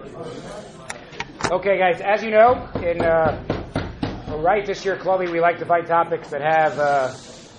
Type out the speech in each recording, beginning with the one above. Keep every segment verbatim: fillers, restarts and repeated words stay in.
Okay, guys, as you know, in uh, right this year, Chloe, we like to find topics that have uh,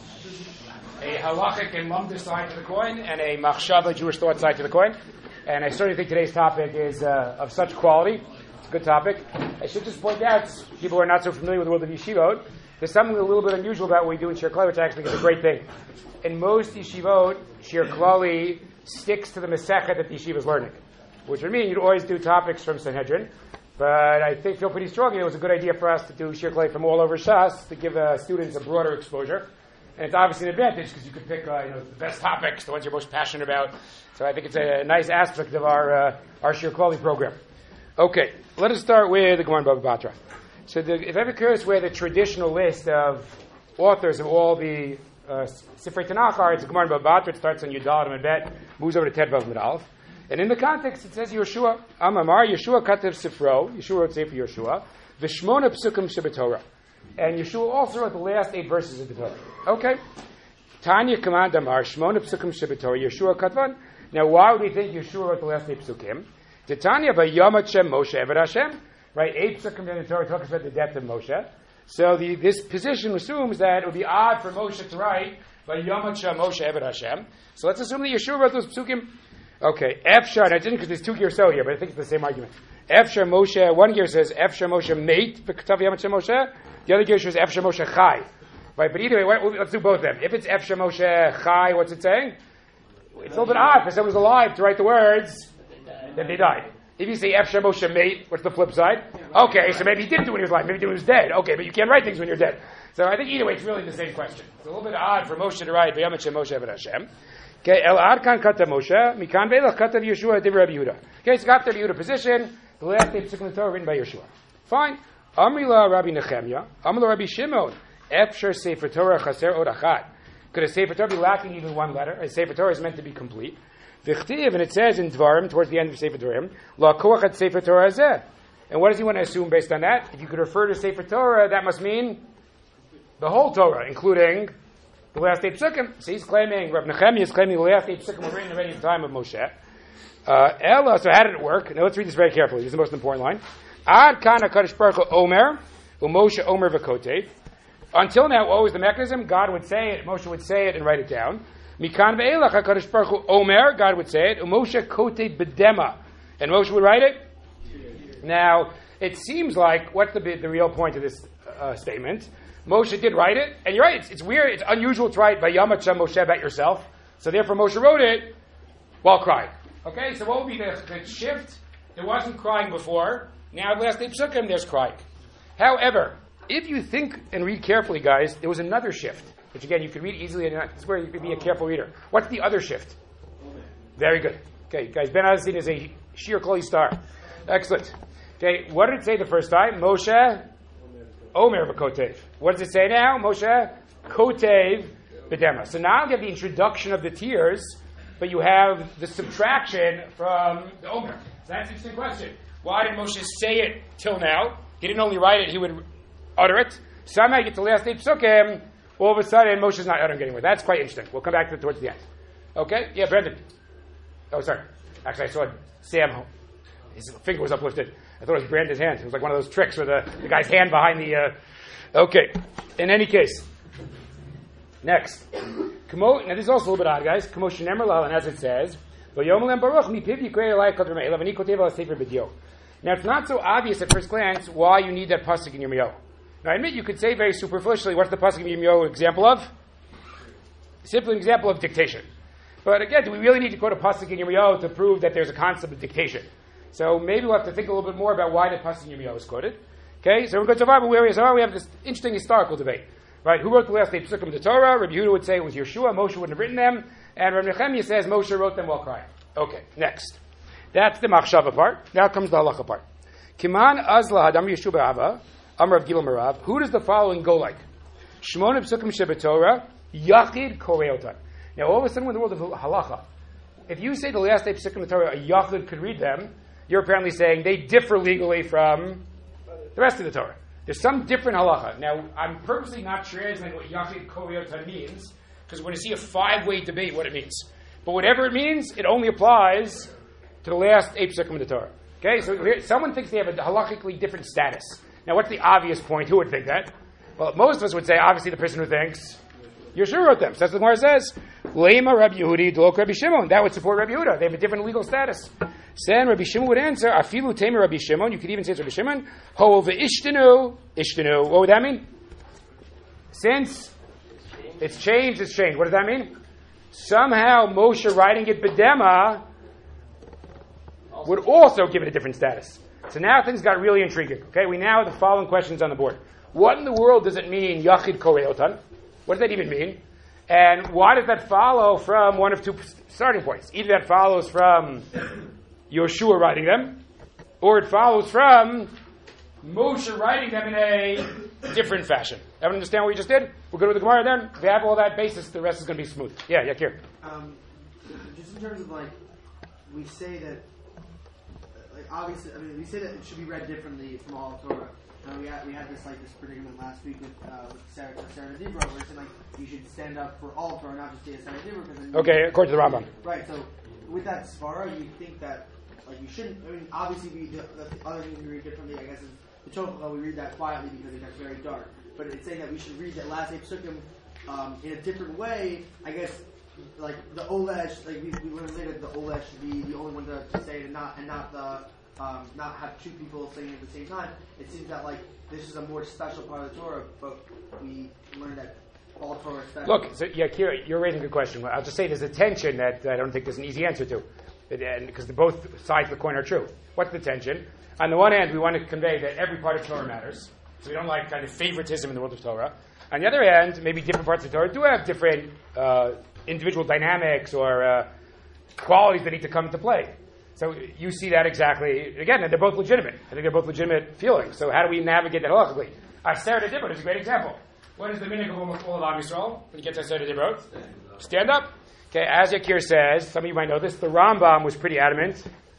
a halachic and lumdish side to the coin and a machshava, Jewish thought side to the coin. And I certainly think today's topic is uh, of such quality. It's a good topic. I should just point out, people who are not so familiar with the world of yeshivot, there's something a little bit unusual about what we do in Shir Klali, which I actually think is a great thing. In most yeshivot, Shir Klali sticks to the Masechet that the yeshiva is learning, which would mean you'd always do topics from Sanhedrin. But I think, feel pretty strongly, it was a good idea for us to do Shir Klali from all over Shas to give uh, students a broader exposure. And it's obviously an advantage because you could pick uh, you know, the best topics, the ones you're most passionate about. So I think it's a nice aspect of our uh, our Shir Klali program. Okay, let us start with the Gemara Bava Batra. So the, if ever curious where the traditional list of authors of all the uh, Sifrei Tanakh are, it's the Gemara Bava Batra. It starts on Yudal and Bet, moves over to Ted Vav Medalef. And in the context, it says Yeshua, Amamar, Yeshua Katev Sifro, Yeshua wrote Sefer Yeshua, V'shmona Psukim Shebetorah. And Yeshua also wrote the last eight verses of the Torah. Okay. Tanya Command Amar, Shmona Psukim Shebetorah, Yeshua Katvan. Now, why would we think Yeshua wrote the last eight Psukim? Titania V'yamat Shem Moshe Eved Hashem. Right, eight Psukim in the Torah talks about the death of Moshe. So the, this position assumes that it would be odd for Moshe to write V'yamat Shem Moshe Eved Hashem. So let's assume that Yeshua wrote those Psukim. Okay, Efshar, and I didn't because there's two gears here, but I think it's the same argument. Efshar Moshe, one gear says Efshar Moshe mate, V'ktav Yamat Shem Moshe. The other gear says Efshar Moshe chai. Right, but either way, let's do both of them. If it's Efshar Moshe chai, what's it saying? It's a little bit odd for someone who's alive to write the words that they died. If you say Efshar Moshe mate, what's the flip side? Okay, so maybe he didn't do it when he was alive, maybe he did it when he was dead. Okay, but you can't write things when you're dead. So I think either way, it's really the same question. It's a little bit odd for Moshe to write V'yamat Shem Moshe Eved Hashem. Okay, El Arkan Kata Moshe, Mikan Ve'elach Kata Yeshua Div Rabbi Yehuda. Okay, so got the Yehuda position, the last eight Psukim of the Torah written by Yeshua. Fine. Amrila Rabbi Nechemya, Amrila Rabbi Shimon, Efshar Sefer Torah Chaser Od Achad. Could a Sefer Torah be lacking even one letter? A Sefer Torah is meant to be complete. V'chtiv, and it says in Dvarim, towards the end of Sefer Dvarim, La Koach at Sefer Torah Hazeh. And what does he want to assume based on that? If you could refer to Sefer Torah, that must mean the whole Torah, including the last eight Psukim. So he's claiming, Rabbi Nechemya is claiming the last eight Psukim were written already at the time of Moshe. Uh, Ella, so how did it work? Now let's read this very carefully. This is the most important line. Ad kana Kadosh Baruch Hu Omer, u'Moshe Omer v'kotev. Until now, what was the mechanism? God would say it, Moshe would say it and write it down. Mikan ve'elach HaKadosh Baruch Hu Omer, God would say it, u'Moshe kotev b'dema. And Moshe would write it? Now, it seems like, what's the, the real point of this uh, statement? Moshe did write it, and you're right, it's, it's weird, it's unusual to write Vayamat Shem Moshe about yourself, so therefore Moshe wrote it while crying. Okay, so what would be the, the shift? There wasn't crying before, now the last eight Psukim, there's crying. However, if you think and read carefully, guys, there was another shift, which again, you can read easily, and this is where you can be a careful reader. What's the other shift? Very good. Okay, guys, Ben Azin is a Shir Klali star. Excellent. Okay, what did it say the first time? Moshe Omer v'kotev. What does it say now? Moshe kotev b'dema. So now you have the introduction of the tears, but you have the subtraction from the Omer. So that's an interesting question. Why did Moshe say it till now? He didn't only write it, he would utter it. Somehow you get to the last eight Psukim, all of a sudden Moshe's not uttering it anymore. That's quite interesting. We'll come back to it towards the end. Okay? Yeah, Brendan. Oh, sorry. Actually, I saw Sam. His finger was uplifted. I thought it was Brandon's hand. It was like one of those tricks where the, the guy's hand behind the... Uh... Okay. In any case. Next. Now this is also a little bit odd, guys. And as it says, now it's not so obvious at first glance why you need that pasuk in Yirmiyahu. Now I admit you could say very superficially, what's the pasuk in Yirmiyahu example of? Simply an example of dictation. But again, do we really need to quote a pasuk in Yirmiyahu to prove that there's a concept of dictation? So maybe we'll have to think a little bit more about why the pasuk in Yirmiyahu is quoted. Okay, so we're going to Torah, but where is Torah? We have this interesting historical debate. Right, who wrote the last eight Psukim of the Torah? Rabbi Yehuda would say it was Yeshua. Moshe wouldn't have written them. And Rabbi Nechemya says Moshe wrote them while crying. Okay, next. That's the machshava part. Now comes the halacha part. Kiman azla hadam Yeshua ba'ava, amar Rav Gila Marav. Who does the following go like? Shmona Psukim shebetorah, yachid koreotan. Now all of a sudden in the world of halacha, if you say the last eight Psukim of the Torah, a yachid could read them, you're apparently saying they differ legally from the rest of the Torah. There's some different halacha. Now, I'm purposely not translating what Yachid Koreotan means, because we're going to see a five-way debate what it means. But whatever it means, it only applies to the last eight Psukim of the Torah. Okay, so here, someone thinks they have a halakhically different status. Now, what's the obvious point? Who would think that? Well, most of us would say, obviously, the person who thinks Yeshua wrote them. So that's what the Gemara says. Lema Rabbi Yehudi, Dolok Rabbi Shimon. That would support Rabbi Yehuda. They have a different legal status. Then Rabbi Shimon would answer, Afilu Tamer Rabbi Shimon. You could even say it's Rabbi Shimon. Ho Ishtanu. Ishtanu. What would that mean? Since it's changed, it's changed. What does that mean? Somehow Moshe writing it B'dema would also give it a different status. So now things got really intriguing. Okay, we now have the following questions on the board. What in the world does it mean, Yachid Koreotan? What does that even mean? And why does that follow from one of two starting points? Either that follows from Yoshua writing them, or it follows from Moshe writing them in a different fashion. Everyone understand what we just did? We're good with the Gemara then? If we have all that basis, the rest is going to be smooth. Yeah, Yakir. Um, just in terms of like, we say that, like obviously, I mean, we say that it should be read differently from all of Torah. Uh, we had we had this like this predicament last week with uh, with Sarah Sarah Dibra, where it said like you should stand up for all of Torah, not just Sarah Dibra. Because okay, according to the Rambam. Right. So with that svara, you think that like you shouldn't. I mean, obviously, we the, the other thing we read differently. I guess is the Tophel. We read that quietly because it gets very dark. But it's saying that we should read that last eight psukim um, in a different way. I guess like the Olesh, like we we learned later, the Olesh should be the only one to, to say it, and not and not the. Um, not have two people singing at the same time. It seems that like this is a more special part of the Torah, but we learned that all Torah is special. Look, so, yeah, Kira, you're raising a good question. I'll just say there's a tension that I don't think there's an easy answer to, because both sides of the coin are true. What's the tension? On the one hand, we want to convey that every part of Torah matters, so we don't like kind of favoritism in the world of Torah. On the other hand, maybe different parts of Torah do have different uh, individual dynamics or uh, qualities that need to come into play. So you see that exactly, again, and they're both legitimate. I think they're both legitimate feelings. So how do we navigate that halachically? Aseret Dibros is a great example. What is the minhag of all of Am Yisrael when you get to Aseret Dibros? Stand up. Okay, as Yakir says, some of you might know this, the Rambam was pretty adamant.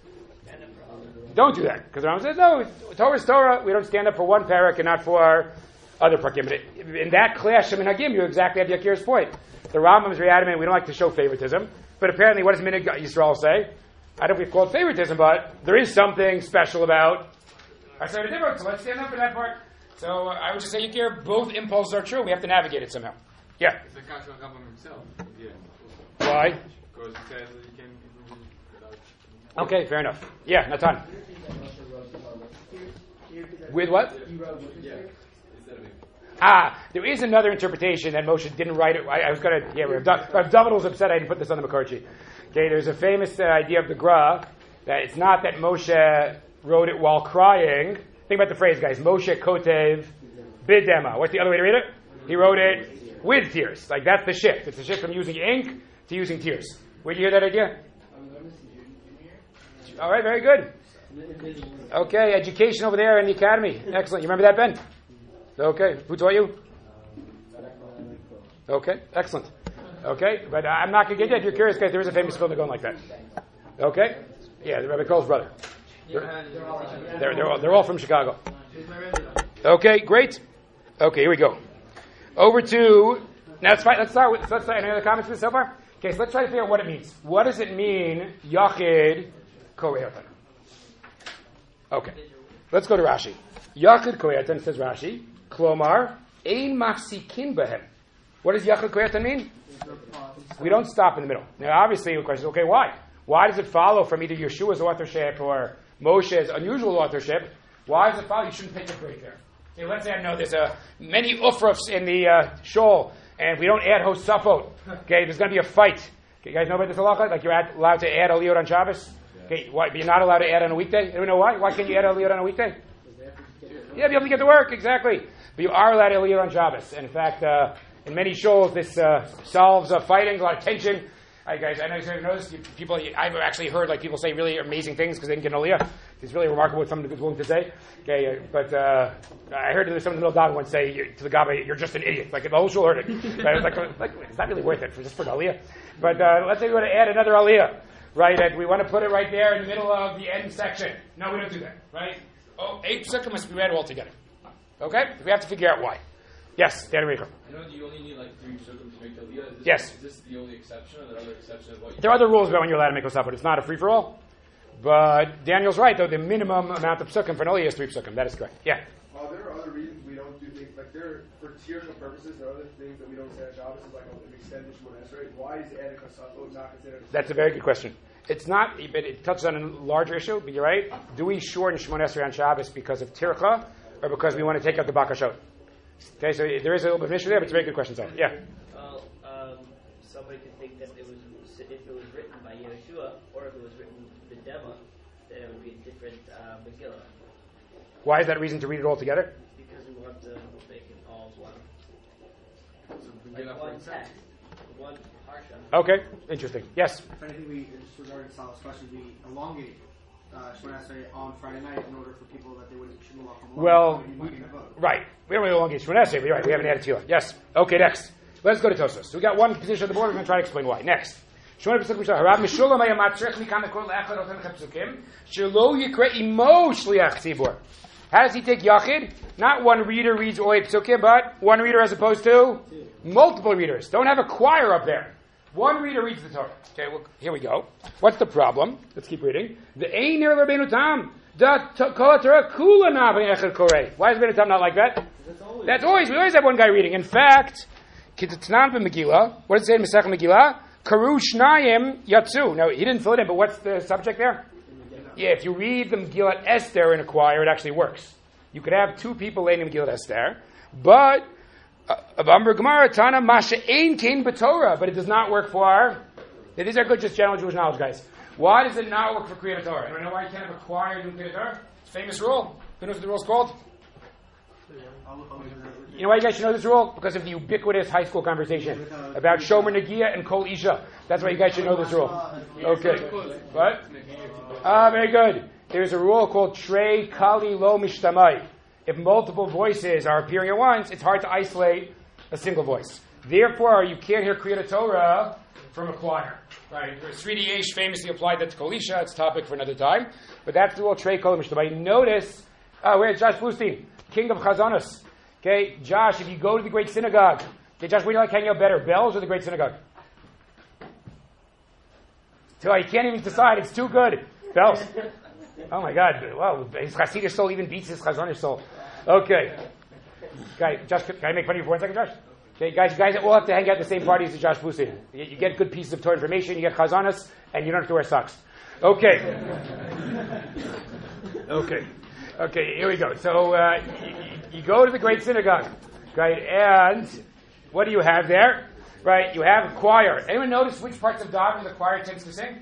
Don't do that. Because the Rambam says, no, Torah is Torah. We don't stand up for one parak and not for other parakim. In that clash of minhagim, you exactly have Yakir's point. The Rambam is very adamant. We don't like to show favoritism. But apparently, what does minhag Yisrael say? I don't know if we call it favoritism, but there is something special about Aseret Dibros, so let's stand up for that part. So uh, I would just say, Yakir, both impulses are true. We have to navigate it somehow. Yeah. It's the Kasha Rambam himself. Yeah. Why? Because he says that you can improve without... Okay, fair enough. Yeah, Natan. With what? Yeah. Instead of it. Ah, there is another interpretation that Moshe didn't write it. I, I was going to, yeah, Rav David was upset I didn't put this on the Makarchi. Okay, there's a famous uh, idea of the Gra that it's not that Moshe wrote it while crying. Think about the phrase, guys. Moshe Kotev Bidema. What's the other way to read it? He wrote it with tears. Like that's the shift. It's the shift from using ink to using tears. Where'd you hear that idea? All right, very good. Okay, education over there in the academy. Excellent. You remember that, Ben? Okay. Who taught you? Okay, excellent. Okay, but I'm not going to get that. If you're curious, guys, there is a famous film going like that. Okay? Yeah, the Rabbi Kohl's brother. They're, they're, they're, all, they're all from Chicago. Okay, great. Okay, here we go. Over to, now let's, let's start with, let's start, any other comments for this so far? Okay, so let's try to figure out what it means. What does it mean, Yachid Koreatan? Okay, let's go to Rashi. Yachid Koreatan, says Rashi, Klomar, Ein Mafsikin Behem. What does Yachid Koreatan mean? We don't stop in the middle. Now, obviously, the question is, okay, why? Why does it follow from either Yeshua's authorship or Moshe's unusual authorship? Why does it follow? You shouldn't take a break there. Okay, let's say I know there's uh, many ufrafs in the uh, shul, and we don't add hosafot. Okay, there's going to be a fight. Okay, you guys know about this halacha? Like you're ad- allowed to add aliyot on Shabbos? Okay, why, but you're not allowed to add on a weekday? Anyone know why? Why can't you add aliyot on a weekday? Yeah, be able to get to work, exactly. But you are allowed to aliyot on Shabbos. And in fact, uh, in many shuls, this uh, solves uh, fighting, a lot of tension. Hi guys, I know you noticed people. I've actually heard like people say really amazing things because they didn't get an aliyah. It's really remarkable what someone is willing to say. Okay, but uh, I heard someone in the middle of once say to the Gabbai, "You're just an idiot." Like the whole shul heard it. But I was like, like, it's not really worth it for just for an aliyah. But uh, let's say we want to add another aliyah, right? And we want to put it right there in the middle of the end section. No, we don't do that, right? Oh, eight psukim must be read all together. Okay, we have to figure out why. Yes, Dan Rico. I know you only need like three psukim to make the aliyah. Is this, yes. Is this the only exception, or the other exception of what you There are other rules about when you're allowed to make osaf, but it's not a free-for-all. But Daniel's right, though. The minimum amount of psukim for an Aliyah is three psukim. That is correct. Yeah. Uh, there are other reasons we don't do things like there for tirsha purposes. There are other things that we don't say on Shabbos, like an extended Shemona Esrei. Why is adding kasafot not considered? That's a very good question. It's not, but it touches on a larger issue. But you're right. Do we shorten Shemona Esrei on Shabbos because of tircha, or because we want to take out the bakashot? Okay, so there is a little bit of an issue there, but it's a very good question. So, yeah. Well, um, somebody could think that it was if it was written by Yeshua or if it was written b'dema, then it would be a different uh, Megillah. Why is that a reason to read it all together? Because we want to make it all one, So like Megillah, for one example. text, one parsha. Okay, interesting. Yes. If anything, we just regarding Sal's question, we elongate uh, Shemona Esrei on Friday night in order for people that they wouldn't shouldn't walk from Well, we, we, right. We don't really elongate Shemona Esrei, but you're right. We haven't added Tefillah. Yes. Okay, next. Let's go to Tosfos. So we got one position on the board. We're going to try to explain why. Next. Shemona Pesach Mishal. Harav Mishulam Haya Matzrich Mikam Ekol Le'echad Oten Chepsukim Shelo Yikra Imo Shliach Tzibur. How does he take Yachid? Not one reader reads all eight psukim, but one reader as opposed to multiple readers. Don't have a choir up there. One reader reads the Torah. Okay, well, here we go. What's the problem? Let's keep reading. The Ein Ner Rabbeinu Tam. Da Kol Torah Kula Na B'Echad Korei. Why is Rabbeinu Tam not like that? That's always, we always have one guy reading. In fact, Kitznan B'Megillah, what does it say in Masech Megillah? Karu Shnayim Yatsu. Now, he didn't fill it in, but what's the subject there? Yeah, if you read the Megillat Esther in a choir, it actually works. You could have two people learning Megillat Esther, but of Amber Gemara, Tana Masha Ein Kain B'Torah, but it does not work for. These are good, just general Jewish knowledge, guys. Why does it not work for Kriyat Torah? Do you know why you can't have a choir doing Kriyat Torah? It's a famous rule. Who knows what the rule's called? You know why you guys should know this rule? Because of the ubiquitous high school conversation about Shomer Nagia and Kol Isha. That's why you guys should know this rule. Okay. What? Ah, very good. There's a rule called Trei Kali Lo Mishtamai. If multiple voices are appearing at once, it's hard to isolate a single voice. Therefore, you can't hear Kriyat Torah from a choir. Right? Sri Yesh famously applied that to Kol Isha. It's a topic for another time. But that's the rule Trei Kali Mishtamai. Notice, uh, where's Josh Bluestein? King of Chazanos. Okay, Josh, if you go to the Great Synagogue, okay, Josh, where do you like hanging out better, Bells or the Great Synagogue? So you can't even decide. It's too good. Bells. Oh my God. Wow, his Hasidic soul even beats his Chazonish soul. Okay. Guy, Josh, can I make fun of you for one second, Josh? Okay, guys, you guys all have to hang out at the same parties as Josh Bluestein. You, you get good pieces of Torah information, you get Chazanos, and you don't have to wear socks. Okay. Okay. Okay, here we go. So uh, you, you go to the Great Synagogue, right? And what do you have there? Right, you have a choir. Anyone notice which parts of davening the choir tends to sing?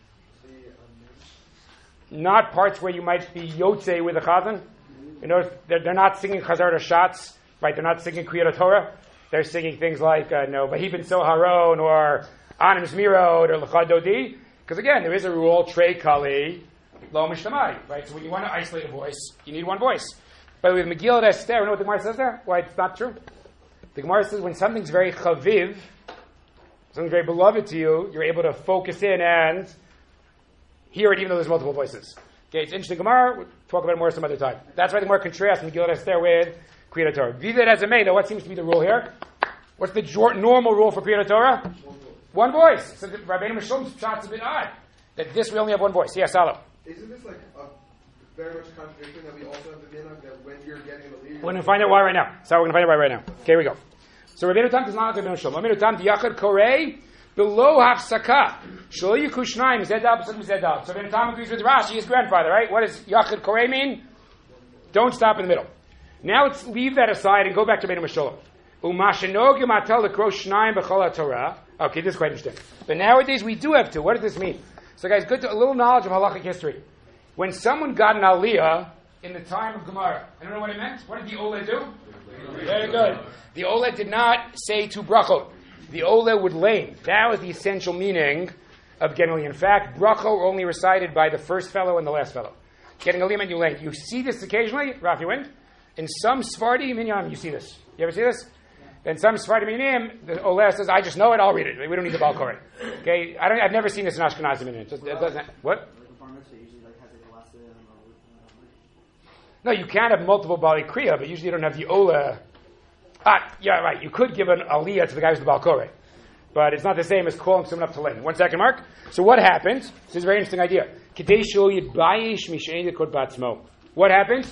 Not parts where you might be yotze with a chazan. You know, they're, they're not singing chazar to shots, right? They're not singing Kriyat Torah. They're singing things like uh, no Vahibin Soharon or Anim Zmirot or L'chad Dodi. Because again, there is a rule, Trei Kali Lo Mishtamai, right? So when you want to isolate a voice, you need one voice. But with Megillat Esther, you know what the Gemara says there? Why it's not true? The Gemara says when something's very chaviv, something's very beloved to you, you're able to focus in and hear it even though there's multiple voices. Okay, it's interesting Gemara. We'll talk about it more some other time. That's why the Gemara contrasts Megillat Esther with Kriyat Torah. Vivid as it may, though, what seems to be the rule here? What's the jor- normal rule for Kriyat Torah? One voice. So Rabbeinu Mishul's shot's a bit odd. That this we only have one voice. Yes, Salah. Isn't this like a very much a contradiction that we also have the minhag that when you're getting a lead? We're going to find out why right now. So we're going to find out why right now. Okay, here we go. So Rabbeinu Tam does not like Rabbeinu Shalom. Rabbeinu Tam Yachad Korei below Hafsaka. Shlo Yikushnayim Zedab Zedab Zedab. So Rabbeinu Tam agrees with Rashi, his grandfather, right? What does Yachad Korei mean? Don't stop in the middle. Now let's leave that aside and go back to Rabbeinu Shalom. Umashanog Yamatel Lekro Shnayim B'Chol HaTorah. Okay, this is quite interesting. But nowadays we do have two. What does this mean? So guys, good to, a little knowledge of halachic history. When someone got an aliyah in the time of Gemara, I don't know what it meant. What did the Oleh do? Very good. The Oleh did not say two brachot. The Oleh would lame. That was the essential meaning of getting aliyah. In fact, brachot were only recited by the first fellow and the last fellow. Getting aliyah meant you lame. You see this occasionally, Rafi Wind. In some Sephardi minyan, you see this. You ever see this? In some Sephardi minyan, the Oleh says, "I just know it. I'll read it. We don't need the Baal Koreh." Okay, I don't. I've never seen this in Ashkenazi minyan. It just it doesn't. What? No, you can have multiple Bali Kriya, but usually you don't have the Ola. Ah, yeah, right. You could give an Aliyah to the guy who's the Baal Koreh. but it's not the same as calling someone up to lane. One second, Mark. So what happens? This is a very interesting idea. What happens?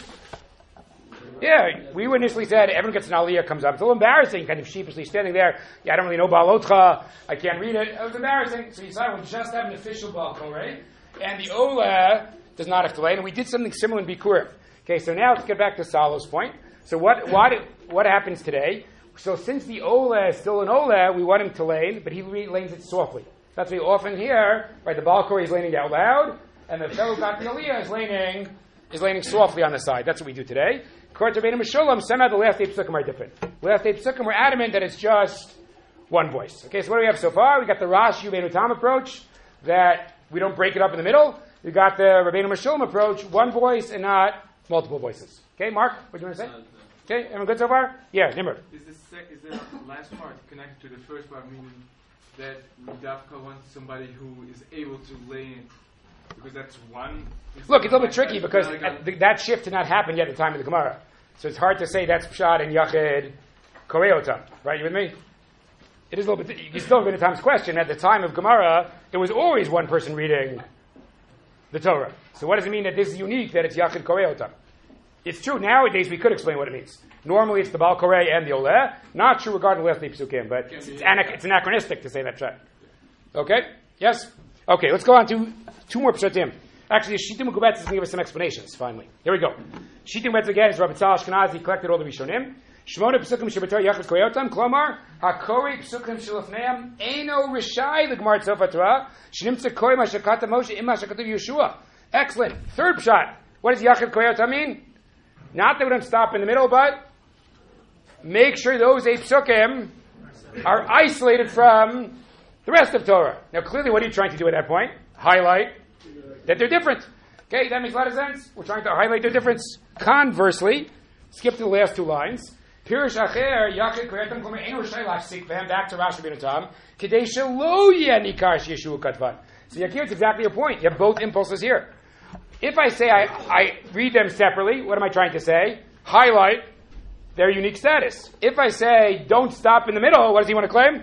Yeah, we initially said everyone gets an aliyah, comes up. It's a little embarrassing, kind of sheepishly standing there. Yeah, I don't really know Baal Otcha. I can't read it. It was embarrassing. So you decided we'll just have an official Baal Koreh, and the Ola does not have to lay. And we did something similar in Bikurim. Okay, so now let's get back to Salo's point. So what what what happens today? So since the Ola is still an Ola, we want him to lane, but he lanes it softly. That's why often here, right, the Baal Koreh is laning out loud, and the fellow who got the aliyah is laning is laning softly on the side. That's what we do today. According to Rabbeinu Meshulam, somehow the last eight psukim are different. The last eight psukim were adamant that it's just one voice. Okay, so what do we have so far? We got the Rashi Rabbeinu Tam approach, that we don't break it up in the middle. We got the Rabbeinu Meshulam approach, one voice and not multiple voices. Okay, Mark, what do you want to say? Okay, everyone good so far? Yeah, Nimrod. Is the sec- is the last part connected to the first part, meaning that Rudavka wants somebody who is able to lay in, because that's one. Look, it's a little bit tricky because at the, that shift did not happen yet at the time of the Gemara. So it's hard to say that's Pshat and Yachid Koreotam. Right, you with me? It is a little bit, you still have Tom's question. At the time of Gemara, it was always one person reading the Torah. So what does it mean that this is unique, that it's Yachid Koreotam? It's true, nowadays we could explain what it means. Normally it's the Baal Koreh and the Oleh. Not true regarding the last eight psukim, but it's, it's, anac- it's anachronistic to say that Pshat. Okay? Yes? Okay, let's go on to two more Pshatim. Actually, Shittim Gubetz is going to give us some explanations, finally. Here we go. Shittim Gubetz again is Rabbi Tzal Ashkenazi, collected all the Rishonim. Shmona Psukim Shabbatar Yachid Koyotam, Klomar, HaKori Psukim Shalafneim, Eino Rishai, the Gemara Tzofah Torah, Shnimtza Koi Mashakata Moshe, Ima Shakatav Yeshua. Excellent. Third Pshat. What does Yachid Koyotam mean? Not that we don't stop in the middle, but make sure those eight Psukim are isolated from the rest of Torah. Now, clearly, what are you trying to do at that point? Highlight that they're different. Okay, that makes a lot of sense. We're trying to highlight their difference. Conversely, skip to the last two lines. Pirush acher yachid koretam kol me'enu rishai lachzik v'hem back to Rashi Rabbeinu Tam k'dei shelo yeh nikar sheyeshuah katvan. So Yakir, it's exactly your point. You have both impulses here. If I say I, I read them separately, what am I trying to say? Highlight their unique status. If I say don't stop in the middle, what does he want to claim?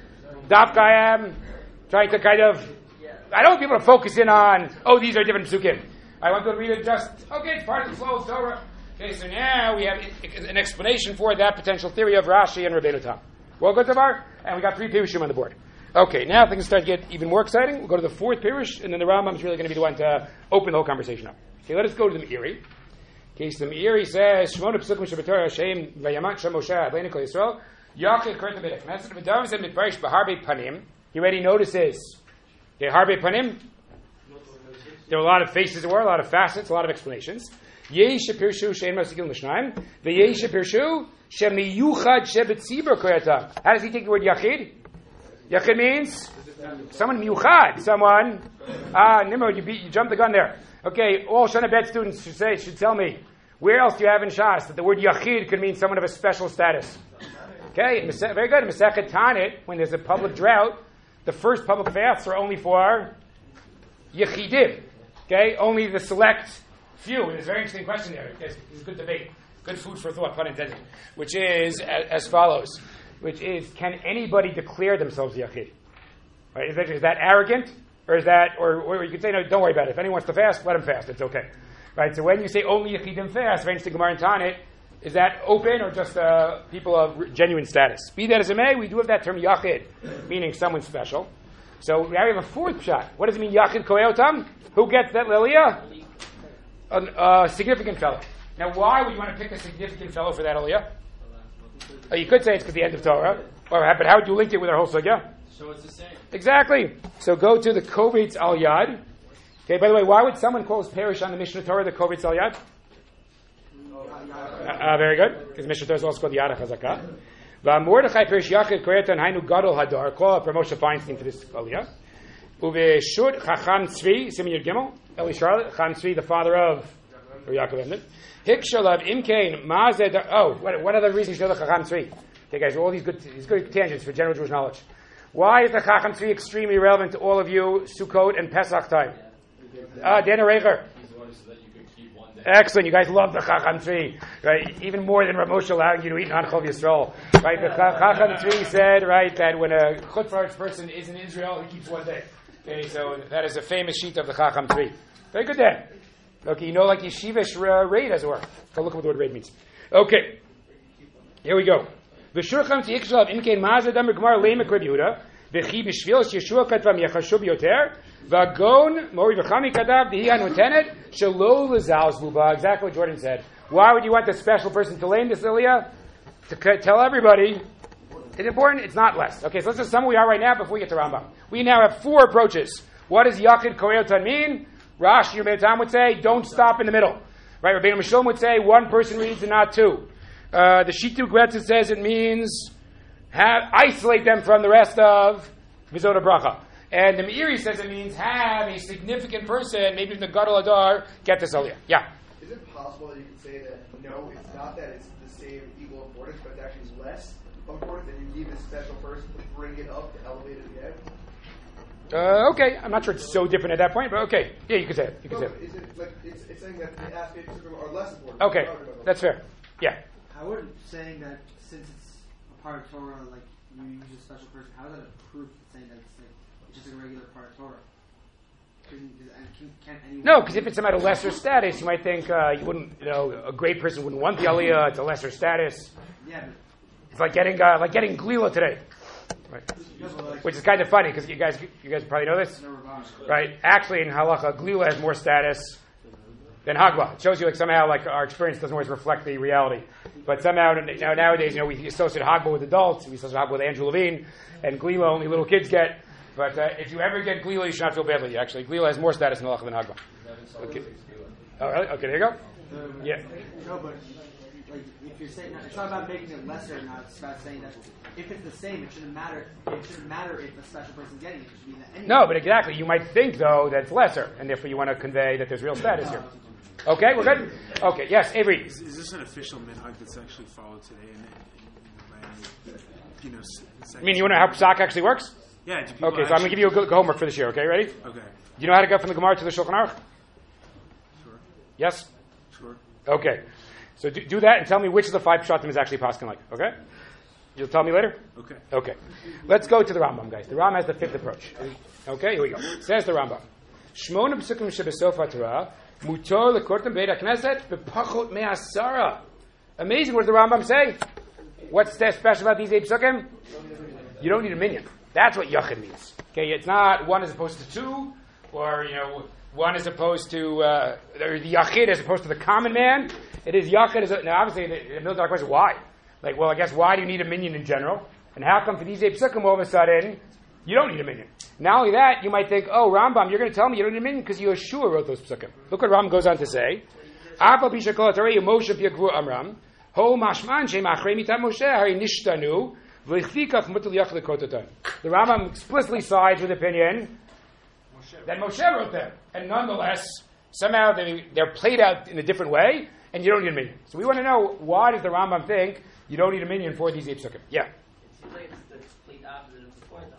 Dafka I am trying to kind of, I don't want people to focus in on, oh, these are different psukim. I want them to read it just, okay, it's part of the flow of Torah. Okay, so now we have an explanation for that potential theory of Rashi and Rabbeinu Tam. Well, good, Tabar? And we got three Pirushim on the board. Okay, now things start to get even more exciting. We'll go to the fourth Pirush, and then the Rambam is really going to be the one to open the whole conversation up. Okay, let us go to the Meiri. Okay, so the Meiri says, Shmona Psukim Shabbatar Hashem Vayamat Shem Moshe Adleinu Kol Yisrael Yachid Koret B'Dek Knesset V'Dav Zem Mitparish B'Harbe Panim. He already notices okay, Harbe Panim. There are a lot of faces there were, a lot of facets, a lot of explanations. Yesh Pirshu Shein Masigil Mishnaim. The Yesh Pirshu Shemiyuchad Shebetzibur Koretam. How does he take the word Yachid? Yachid means someone miyuchad, someone. Ah, Nimrod, you, beat, you jumped the gun there. Okay, all Shana Bet students should say, should tell me, where else do you have in Shas that the word Yachid could mean someone of a special status? Okay, very good. In Masechet Tanit, when there's a public drought, the first public fasts are only for Yechidim. Okay, only the select few. And there's a very interesting question there. It's, it's a good debate. Good food for thought, pun intended. Which is as, as follows. Which is, can anybody declare themselves Yachid? Right? Is that, is that arrogant? Or is that, or, or you could say, no, don't worry about it. If anyone wants to fast, let him fast. It's okay. Right? So when you say only Yechidim fast, very interesting Gemara and Tanit, is that open or just uh, people of genuine status? Be that as it may, we do have that term Yachid, meaning someone special. So now we have a fourth shot. What does it mean, Yachid Koeotam? Who gets that Lilia? A, a significant fellow. Now, why would you want to pick a significant fellow for that Aliyah? Uh, you could say it's because the end of Torah. Or, but how would you link it with our whole sugya? So it's the same. Exactly. So go to the Kovetz Al Yad. Okay, by the way, why would someone call his parish on the Mishnah Torah the Kovetz Al Yad? Uh, uh, very good. Because Mishnah Torah is also called Yad HaChazakah. V'Mordechai Perish Yachid Koretan Hainu Gadol Hadar. Call for Moshe Feinstein to this Aliyah. Uveshud Chacham Tzvi, Simeon Yud Gimel, Eli Charlotte, Chacham Tzvi, the father of Yaakov Emden. Hikshalav Imkein Mazed. Oh, what, what other reasons show the Chacham Tzvi? Okay, guys, all these good, these good tangents for general Jewish knowledge. Why is the Chacham Tzvi extremely relevant to all of you, Sukkot and Pesach time? Ah, uh, Dan Reger. He's the one so that you could keep one day. Excellent. You guys love the Chacham tree, right? Even more than Rav Moshe allowing you to eat Hanchov Yisrael, right? The Chacham tree said, right, that when a Chutz person is in Israel, he keeps one day. Okay, so that is a famous sheet of the Chacham tree. Very good, Dan. Okay, you know, like yeshivish uh, raid, as it were. Go look at what the word raid means. Okay, here we go. V'shurcham t'ikshav imkein mazadam gemar leimek Reb Yehuda v'chi b'shvil Yeshua katvam yachashuv yoter v'agon mori v'chami kadav d'hi hanotenet shelo l'zal zluba. Exactly what Jordan said. Why would you want the special person to lay this, Ilya? To c- tell everybody it's important. It's not less. Okay, so let's just sum where we are right now before we get to Rambam. We now have four approaches. What does Yachid Koyotan mean? Rashi Rebbeinu Tam would say, don't stop in the middle. Right? Rebbeinu Mishlomo would say, one person reads and not two. Uh, the Shitu Gretz says it means have, isolate them from the rest of Vizot Bracha. And the Meiri says it means have a significant person, maybe in the Gadol Adar, get this Aliyah. Yeah. Is it possible that you could say that no, it's not that it's the same equal importance, but it's actually less important, and you need a special person to bring it up, to elevate it again? Uh, okay, I'm not sure it's so different at that point, but okay. Yeah, you can say it. You can no, say it. Is it like it's, it's saying that the aspects are less important? Okay, that's fair. Yeah. How would saying that since it's a part of Torah, like you use a special person, how is that a proof saying that it's, like, it's just a regular part of Torah? Can, can, can anyone No, because if it's at a lesser status, you might think uh, you wouldn't, you know, a great person wouldn't want the aliyah. It's a lesser status. Yeah, but It's like getting uh, like getting glila today, right? no, but like, Which is kind of funny because you guys you guys probably know this, no Rabbah. right? Actually, in halacha, glila has more status than hagba. It shows you like somehow like our experience doesn't always reflect the reality, but somehow you know, nowadays you know we associate hagba with adults, we associate hagba with Andrew Levine, and glila only little kids get. But uh, if you ever get glila, you should not feel badly. Actually, glila has more status in halacha than hagba. Okay. Oh, really? Okay, there you go. The- Yeah. No, but like if you're saying, it's not about making it lesser. Now it's about saying that if it's the same, it shouldn't matter. It shouldn't matter if a special person's getting it. It should be that anyone. No, but exactly. You might think, though, that it's lesser, and therefore you want to convey that there's real status here. Okay, we're good? Okay, yes, Avery. Is, is this an official minhag that's actually followed today in, in, in, in you know, s- I mean, you want to know how Psak actually works? Yeah, do people Okay, so I'm going to actually- give you a good homework for this year, okay? Ready? Do Okay, you know how to go from the Gemara to the Shulchan Aruch? sure, Yes? sure. Okay. So do, do that and tell me which of the five Pshatim is actually Paskin like, okay? You'll tell me later? Okay. Okay. Let's go to the Rambam, guys. The Rambam has the fifth approach. Okay, here we go. Says the Rambam. Shmona psukim shebesof haTorah mutor lekortem beit hakneset bepachot me'asara. Amazing. What does the Rambam say? What's that special about these eight psukim? You don't need a minion. That's what Yachid means. Okay, it's not one as opposed to two, or you know, one as opposed to uh, or the Yachid as opposed to the common man. It is Yachid. As a, now, obviously, the, the middle question: why? Like, well, I guess why do you need a minion in general? And how come for these eight psukim all of a sudden you don't need a minion? Not only that, you might think, oh, Rambam, you're going to tell me you don't need a minion because Yeshua wrote those psukim. Look what Rambam goes on to say. Afal pi shekol haTorah Moshe piyakvu Amram ho mashman she'machrei mitam Moshe hari nishtanu v'chfikach mutal yachid kototan. The Rambam explicitly sides with the opinion that Moshe wrote them, and nonetheless, somehow they, they're played out in a different way, and you don't need a minion. So we want to know, why does the Rambam think you don't need a minion for these eight psukim? Yeah. It seems like it's the complete opposite of the fourth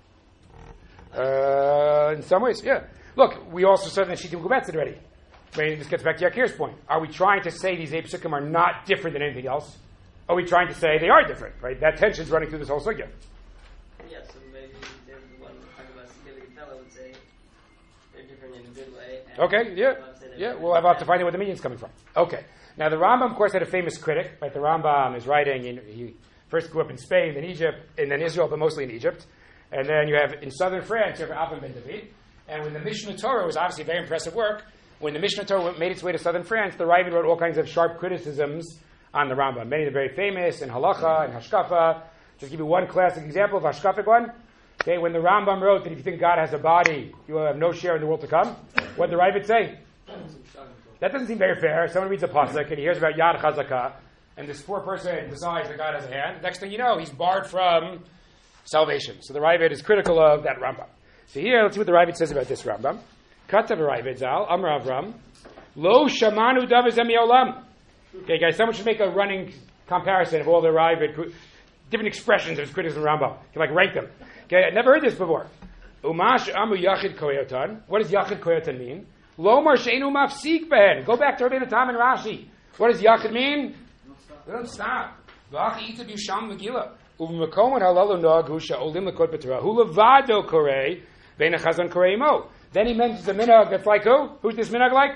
option. Uh, in some ways, yeah. Look, we also said that Shitim Gubetz already. I mean, this gets back to Yakir's point. Are we trying to say these eight psukim are not different than anything else? Are we trying to say they are different, right? That tension's running through this whole sugya. Yeah, so maybe there's the one talking about significant fellow would say they're different in a good way. And Okay, yeah. the one say they're Yeah, different we'll have in a to bad find out where the minion's coming from. Okay. Now, the Rambam, of course, had a famous critic, right? The Rambam is writing, in, he first grew up in Spain, then Egypt, and then Israel, but mostly in Egypt. And then you have, in southern France, you have Alvin Ben David. And when the Mishnah Torah was obviously very impressive work, when the Mishnah Torah made its way to southern France, the Ravid wrote all kinds of sharp criticisms on the Rambam. Many of them very famous in Halacha and Hashkafa. Just give you one classic example of Hashkafic one. Okay, when the Rambam wrote that if you think God has a body, you will have no share in the world to come, what did the Ravid say? That doesn't seem very fair. Someone reads a pasuk and he hears about Yad Chazakah, and this poor person decides that God has a hand. Next thing you know, he's barred from salvation. So the Ravid is critical of that Rambam. So here, let's see what the Ravid says about this Rambam. Katav Ravid Zal, Amar Avram, Lo Shamanu Davizem Yolam. Okay, guys, someone should make a running comparison of all the Ravid, different expressions of his criticism of Rambam. You can like rank them. Okay, I never heard this before. Umash Amu Yachid Koyotan. What does Yachid Koyotan mean? Lomar she'enu mafsik behen. Go back to Rabbeinu Tam and Rashi. What does yachid mean? We don't stop. V'achi ita b'sham megillah. Uv'mekom and halalu nog hu she'olim l'kot b'torah. Hu levado korei bein hachazan korei mo. Then he mentions the minhag that's like who? Who's this minhag like?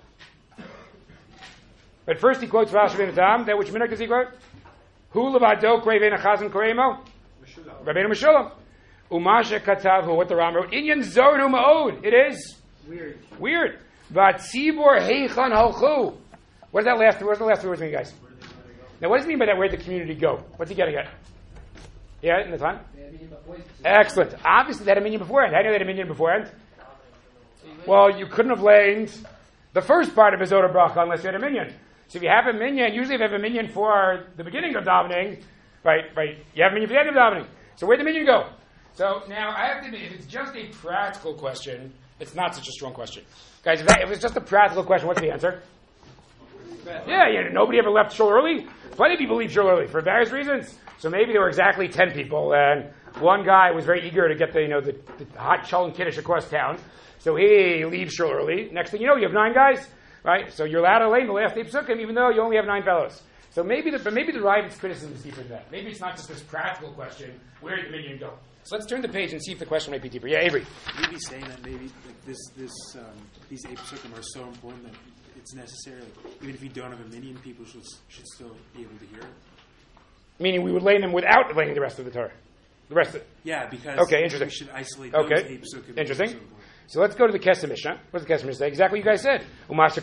But first he quotes Rashi Rabbeinu Tam. Then which minhag does he quote? Hu levado korei bein hachazan korei mo. Rabbeinu Meshulam. Umasha katav, what the Ram wrote. Inyan zordu ma'od. It is Weird. weird. Vatzibor heichan halchu. What is that last? What's the last word, guys? Now, what does it mean by that? Where'd the community go? What's he getting at? Yeah, in the time. Excellent. Obviously, they had a minion beforehand. How do you know they had a minion beforehand? Well, you couldn't have laid the first part of his Oda Bracha unless you had a minion. So if you have a minion, usually if you have a minion for the beginning of davening, right, right, you have a minion for the end of davening. So where'd the minion go? So now I have to admit, if it's just a practical question, it's not such a strong question. Guys, if, that, if it's just a practical question, what's the answer? Yeah, yeah, nobody ever left shul early. Plenty of people leave shul early for various reasons. So maybe there were exactly ten people, and one guy was very eager to get the, you know, the, the hot Shalom Kiddush across town. So he leaves shul early. Next thing you know, you have nine guys, right? So you're allowed to lay in the last day psukim, even though you only have nine fellows. So maybe the, but maybe the Ravid's criticism is deeper than that. Maybe it's not just this practical question, where did the minion go? So let's turn the page and see if the question might be deeper. Yeah, Avery. Maybe saying that maybe like this, this, um, these eight psukim are so important that it's necessary. Like, even if you don't have a minion, people should should still be able to hear it. Meaning we would lay them without laying the rest of the Torah. The rest of it. Yeah, because okay, interesting. we should isolate those okay. eight psukim. Interesting. So, so let's go to the Kesef Mishnah. What does the Kesef Mishnah say? Exactly what you guys said.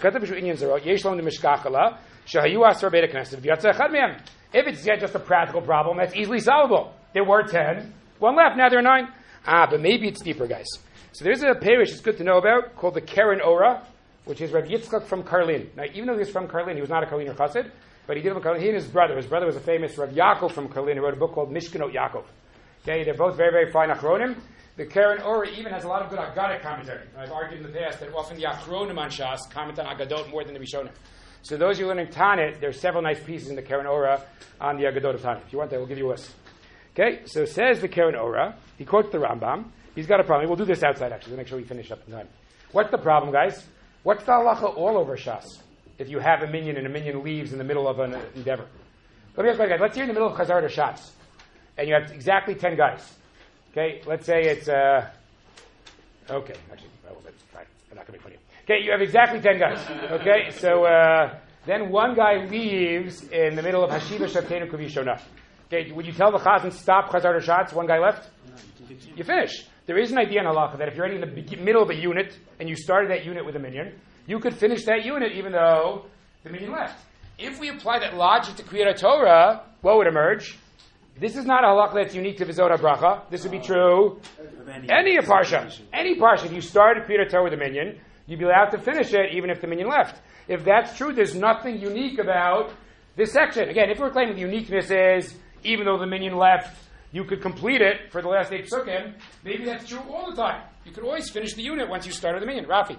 If it's yeah, just a practical problem, that's easily solvable. There were ten. One left, now there are nine. Ah, but maybe it's deeper, guys. So there's a parish it's good to know about called the Keren Ora, which is Rav Yitzchak from Karlin. Now, even though he was from Karlin, he was not a Karliner Chassid, but he did from Karlin. He and his brother. His brother was a famous Rav Yaakov from Karlin who wrote a book called Mishkanot Yaakov. Okay, they're both very, very fine Achronim. The Keren Ora even has a lot of good Aggadic commentary. I've argued in the past that often the Achronim on Shas comment on Aggadot more than the Rishonim. So those of you learning Tanit, there's several nice pieces in the Keren Ora on the Aggadot of Tanit. If you want that, we'll give you a list. Okay, so says the Keren Ora. He quotes the Rambam. He's got a problem. We'll do this outside, actually, to make sure we finish up in time. What's the problem, guys? What's the halacha all over Shas? If you have a minion and a minion leaves in the middle of an endeavor. Let me ask you guys. Let's say you're in the middle of Chazar to Shas, and you have exactly ten guys. Okay, let's say it's, uh, okay, actually, well, that's fine. I'm not going to be funny. Okay, you have exactly ten guys. Okay, so uh, then one guy leaves in the middle of Hashiva Shabtenu Kavishona. Okay, would you tell the Chazan stop Chazar Shots? One guy left? You finish. There is an idea in halacha that if you're already in the be- middle of a unit and you started that unit with a minion, you could finish that unit even though the minion left. If we apply that logic to Kriyat Torah, what would emerge? This is not a halacha that's unique to Vizot HaBracha. This would be true any, any parsha. Any parsha. If you started Kriyat Torah with a minion, you'd be allowed to finish it even if the minion left. If that's true, there's nothing unique about this section. Again, if we're claiming the uniqueness is even though the minion left, you could complete it for the last eight psukim, maybe that's true all the time. You could always finish the unit once you started the minion. Rafi.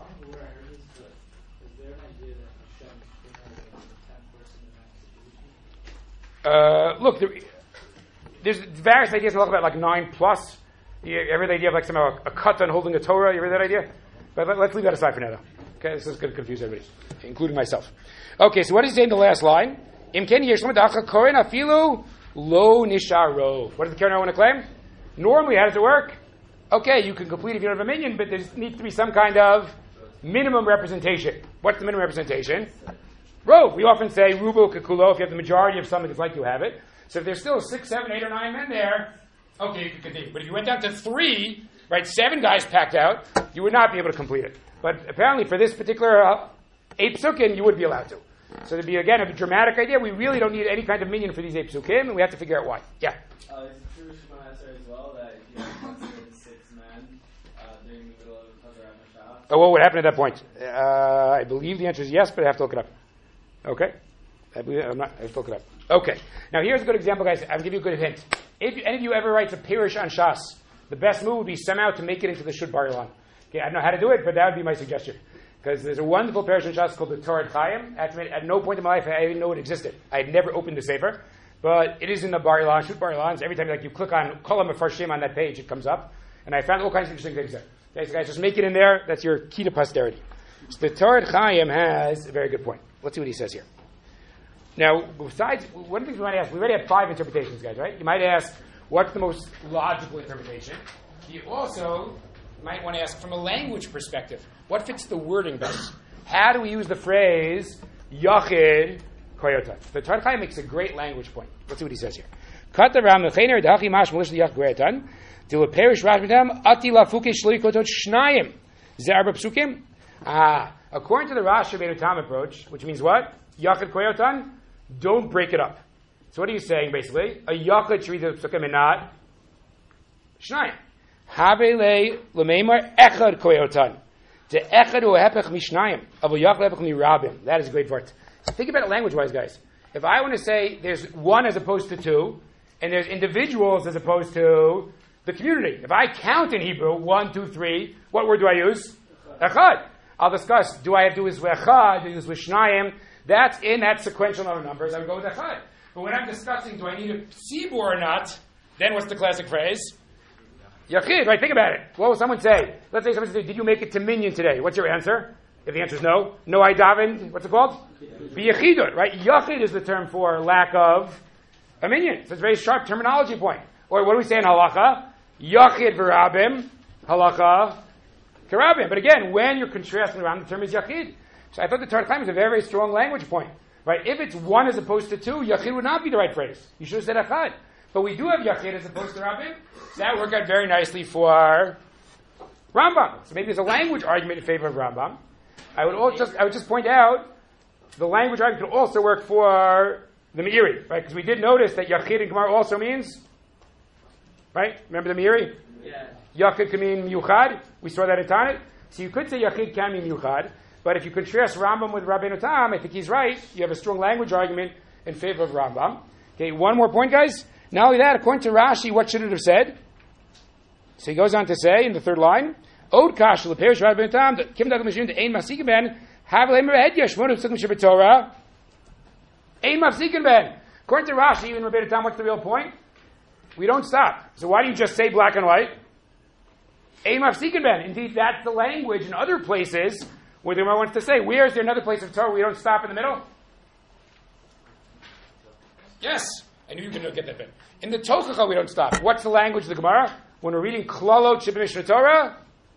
Uh, look, there, there's various ideas talk about like nine plus. You ever the idea of like somehow a, a katan holding a Torah? You ever that idea? But let, let's leave that aside for now, though. Okay, this is going to confuse everybody, including myself. Okay, so what does he say in the last line? Im ken yesh l'madacha koren afilu lo nishar rov. What does the Keren want to claim? Normally, how does it work? Okay, you can complete if you don't have a minion, but there needs to be some kind of minimum representation. What's the minimum representation? Rov. We often say rubo kakulo. If you have the majority of something, it's like you have it. So if there's still six, seven, eight, or nine men there, okay, you can continue. But if you went down to three, right, seven guys packed out, you would not be able to complete it. But apparently, for this particular uh, eight psukim, you would be allowed to. So there'd be, again, a dramatic idea. We really don't need any kind of minion for these eight psukim, and we have to figure out why. Yeah? Uh, is it true, Shimon answer as well, that if you have less than six men uh, during the middle of the Chazar HaMashah? Oh, what would happen at that point? Uh, I believe the answer is yes, but I have to look it up. Okay? I believe, I'm not, I have to look it up. Okay. Now, here's a good example, guys. I'll give you a good hint. If any of you ever writes a pirish on Shas, the best move would be somehow to make it into the Shud Bar Ilan. Okay, I don't know how to do it, but that would be my suggestion. Because there's a wonderful parish in Shas called the Torah Chaim. At, at no point in my life I didn't know it existed. I had never opened the Sefer. But it is in the Bar Ilan, Shut Bar Ilan. So every time like, you click on Kolam Mefarshim on that page, it comes up. And I found all kinds of interesting things there. Okay, so guys, just make it in there. That's your key to posterity. So the Torah Chaim has a very good point. Let's see what he says here. Now, besides, one of the things we might ask, we already have five interpretations, guys, right? You might ask, what's the most logical interpretation? You also might want to ask, from a language perspective, what fits the wording best? How do we use the phrase, Yachid Koyotan? The Torah Chaim makes a great language point. Let's see what he says here. Kataram Mechaner Dachi Mash Milish Yach Koyotan. Do a perish Rashmitam Ati Lafukish Likotot Shnayim. Zarba Psukim. Ah, according to the Rashi Beinu Tam approach, which means what? Yachid Koyotan, don't break it up. So what are you saying basically? A Yachid should read the Psukim and not Shnayim. Habele Lemeimar Echad Koyotan. The Echad Hu Hepech Mishnayim. Avu Yachid Hepech Mirabim. That is a great word. Think about it language-wise, guys. If I want to say there's one as opposed to two, and there's individuals as opposed to the community. If I count in Hebrew, one, two, three, what word do I use? Echad. I'll discuss, do I have to do this with Echad, do this with Shnayim? That's in that sequential number of numbers, I would go with Echad. But when I'm discussing, do I need a Tzibur or not, then what's the classic phrase? Yachid, right? Think about it. What will someone say? Let's say someone says, did you make it to minyan today? What's your answer? If the answer is no, no I davened, what's it called? B'yachidut, right? Yachid is the term for lack of a minyan. So it's a very sharp terminology point. Or what do we say in halacha? Yachid v'rabim, halacha karabim. But again, when you're contrasting around, the term is yachid. So I thought the Torah Chaim is a very, very strong language point. Right? If it's one as opposed to two, yachid would not be the right phrase. You should have said echad. But we do have yachid as opposed to rabim. So that worked out very nicely for Rambam. So maybe there's a language argument in favor of Rambam. I would also just I would just point out the language argument could also work for the Meiri, right? Because we did notice that yachid in Gemara also means, right? Remember the Meiri? Yeah. Yachid can mean Yuchad. We saw that in Tanit. So you could say Yachid can mean Yuchad. But if you contrast Rambam with Rabbeinu Tam, I think he's right. You have a strong language argument in favor of Rambam. Okay, one more point, guys. Not only that, according to Rashi, what should it have said? So he goes on to say in the third line, Od Kash, Leperish Rabbeinu Tam, Kim Dagam Mishim, the Ein Mafsikin Ben, Havlem Rehedya, Shmonu Psukim Shabbatorah, Ein Mafsikin Ben. According to Rashi, even Rabbeinu Tam, what's the real point? We don't stop. So why do you just say black and white? Ein Mafsikin Ben. Indeed, that's the language in other places where the Gemara wants to say, where is there another place of Torah where we don't stop in the middle? Yes. I knew you were going to get that bit. In the Tochacha, we don't stop. What's the language of the Gemara? When we're reading Klalot Shebim Mishnah Torah,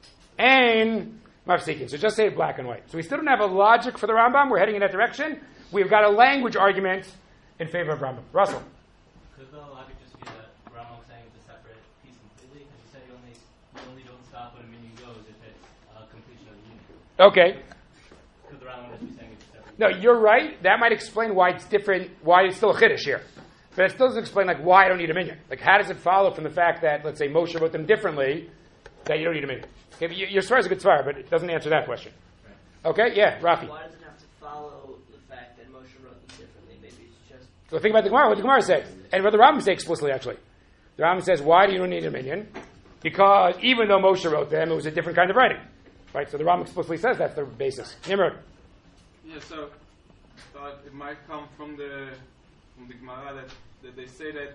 and Mafsikin. So just say it black and white. So we still don't have a logic for the Rambam. We're heading in that direction. We've got a language argument in favor of Rambam. Russell. Could the logic just be that Rambam saying it's a separate piece completely? Because you said you only, you only don't stop when a minion goes if it's uh, completion of the unit. Okay. Could the Rambam just be saying it's a separate No, you're right. That might explain why it's different, why it's still a Chiddush here. But it still doesn't explain like why I don't need a minyan. Like how does it follow from the fact that, let's say, Moshe wrote them differently, that you don't need a minyan? Okay, but your svara is a good svara, but it doesn't answer that question. Okay, yeah, Rafi. Why does it have to follow the fact that Moshe wrote them differently? Maybe it's just... So think about the Gemara, what the Gemara says. And what the Rambam says explicitly, actually. The Rambam says, why do you need a minyan? Because even though Moshe wrote them, it was a different kind of writing. Right, so the Rambam explicitly says that's the basis. Nimrod. Yeah, so uh, it might come from the from the Gemara that, that they say that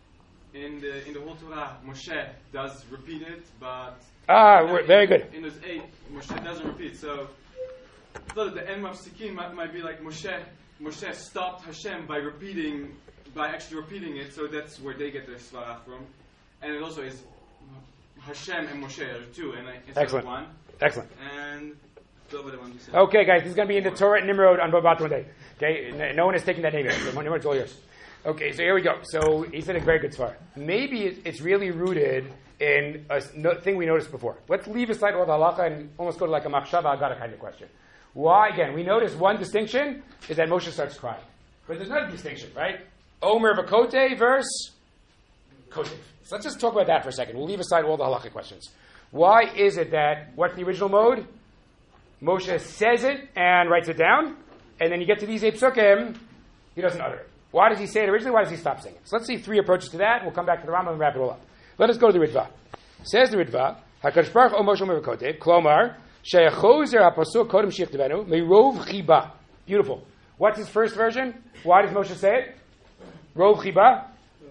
in the in the whole Torah Moshe does repeat it, but ah, we're, very good. In those eight, Moshe doesn't repeat. So I thought that the Ein Mafsikin might, might be like Moshe. Moshe stopped Hashem by repeating, by actually repeating it. So that's where they get their svara from, and it also is Hashem and Moshe are two, and instead Excellent. of one. Excellent. And okay, guys, this is going to be in the Torah Nimrod on Babat one day. Okay, no one is taking that name yet. So Nimrod's all yours. Okay, so here we go. So he said a very good svara. Maybe it's really rooted in a thing we noticed before. Let's leave aside all the halacha and almost go to like a machshava agada kind of question. Why? Again, we notice one distinction is that Moshe starts crying, but there's another distinction, right? Omer v'kote verse kotev. So let's just talk about that for a second. We'll leave aside all the halacha questions. Why is it that what's the original mode? Moshe says it and writes it down, and then you get to these eight psukim, he doesn't utter it. Why does he say it originally? Why does he stop saying it? So let's see three approaches to that, and we'll come back to the Rambam and wrap it all up. Let us go to the Ritva. Says the Ritva, HaKadosh Baruch Hu Moshe Omer v'kotev, Klomar, she'achozer ha'pasuk kodem shichtevenu, me'rov chiba. Beautiful. What's his first version? Why does Moshe say it? Rov chiba?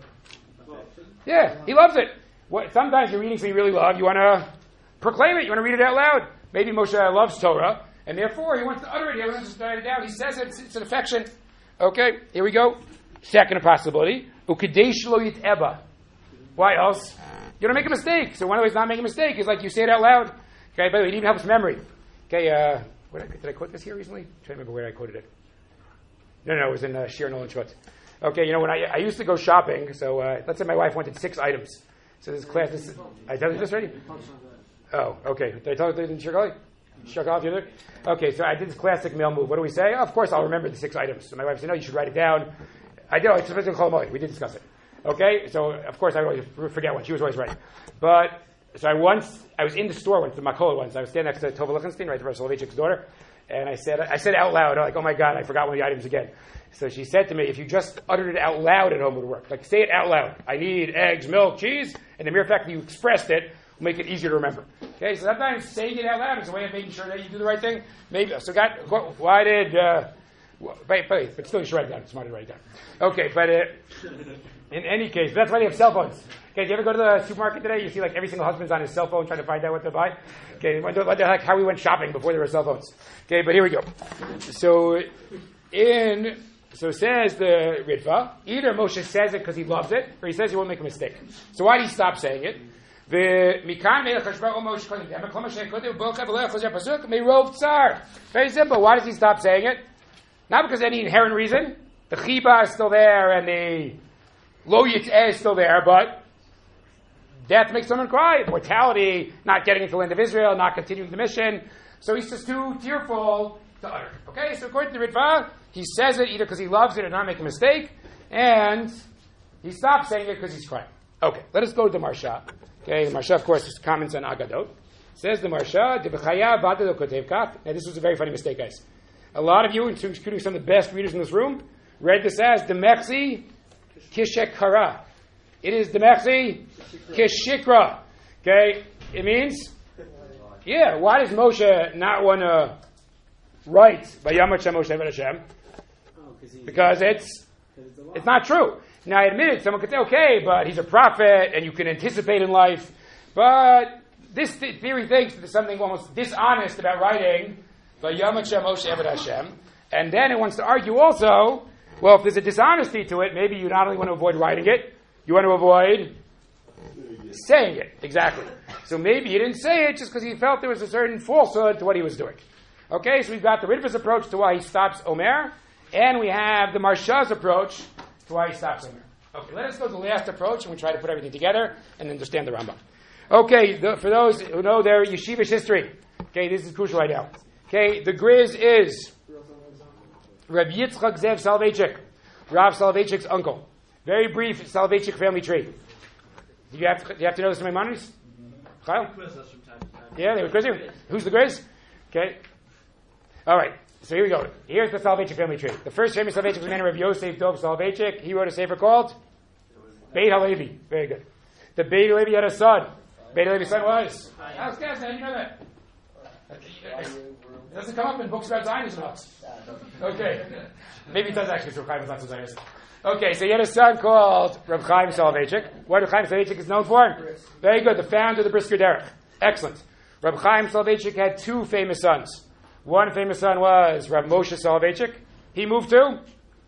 Yeah, he loves it. What, sometimes you're reading something you really love, you want to proclaim it, you want to read it out loud. Maybe Moshe loves Torah, and therefore he wants to utter it. He wants to write it down. He says it. It's, it's an affection. Okay, here we go. Second possibility. Ukadesh lo yit'eba. Why else? You don't make a mistake. So one of the ways not making a mistake is like you say it out loud. Okay, by the way, it even helps memory. Okay, uh, what, did I quote this here recently? I'm trying to remember where I quoted it. No, no, it was in uh, Shir Nolan Schmutz. Okay, you know, when I, I used to go shopping, so uh, let's say my wife wanted six items. So this class, this, I told you this already? Oh, okay. Did I tell you in Shir Gully? Shir Gully, you there? Okay, so I did this classic male move. What do we say? Oh, of course, I'll remember the six items. So my wife said, no, you should write it down. I did. It's in Chol We did discuss it. Okay, so of course I always forget one. She was always right. But so I once I was in the store once, the Makola once. I was standing next to Tova Lichtenstein, right, Rav Soloveitchik's daughter, and I said I said out loud, like, oh my God, I forgot one of the items again. So she said to me, if you just uttered it out loud at home would work. Like say it out loud. I need eggs, milk, cheese, and the mere fact that you expressed it will make it easier to remember. Okay, so sometimes saying it out loud is a way of making sure that you do the right thing. Maybe so. God, why did? Uh, Wait, wait, but still you should write it down. It's smart to write it down. Okay, but uh, in any case, that's why they have cell phones. Okay, do you ever go to the supermarket today? You see like every single husband's on his cell phone trying to find out what to buy. Okay, wonder, wonder like how we went shopping before there were cell phones. Okay, but here we go. So in so says the Ritva, either Moshe says it because he loves it, or he says he won't make a mistake. So why did he stop saying it? Very simple. Why does he stop saying it? Not because of any inherent reason. The chiba is still there and the lo yitzeh is still there, but death makes someone cry. Mortality, not getting into the land of Israel, not continuing the mission. So he's just too tearful to utter. Okay, so according to the Ritva, he says it either because he loves it or not make a mistake, and he stops saying it because he's crying. Okay, let us go to the Marsha. Okay, the Marsha, of course, comments on Agadot. Says the Marsha, now this was a very funny mistake, guys. A lot of you, including some of the best readers in this room, read this as Demechzi Kishekara. It is Demechzi Kishikra. Okay, it means, yeah, why does Moshe not want to write Vayamar Shem Moshe Hashem? Because it's it's not true. Now, I admit it, someone could say, okay, but he's a prophet, and you can anticipate in life. But this th- theory thinks that there's something almost dishonest about writing Vayamar Shem Moshe Hashem. And then it wants to argue also, well, if there's a dishonesty to it, maybe you not only want to avoid writing it, you want to avoid saying it. Exactly. So maybe he didn't say it just because he felt there was a certain falsehood to what he was doing. Okay, so we've got the Ritva's approach to why he stops Omer, and we have the Marsha's approach to why he stops Omer. Okay, let us go to the last approach, and we try to put everything together and understand the Rambam. Okay, the, for those who know their yeshivish history, okay, this is crucial right now. Okay, the Griz is Reb Yitzchak Zev Soloveitchik, Rav Soloveitchik's uncle. Very brief Soloveitchik family tree. Do you have to, do you have to know this in my Maimonides? Kyle? Yeah, they were quiz you. Who's the Griz? Okay. All right. So here we go. Here's the Soloveitchik family tree. The first famous Soloveitchik was the man of Yosef Dov Soloveitchik. He wrote a sefer called Beit HaLevi. Very good. The Beit HaLevi had a son. Beit HaLevi's son was? How's guys? How do you know that? It doesn't come up in books about Zionism. Okay. Maybe it does actually, so Reb Chaim is not so Zionist. Okay, so he had a son called Reb Chaim Soloveitchik. What Reb Chaim Soloveitchik is known for? Very good. The founder of the Brisker Derech. Excellent. Reb Chaim Soloveitchik had two famous sons. One famous son was Rav Moshe Soloveitchik. He moved to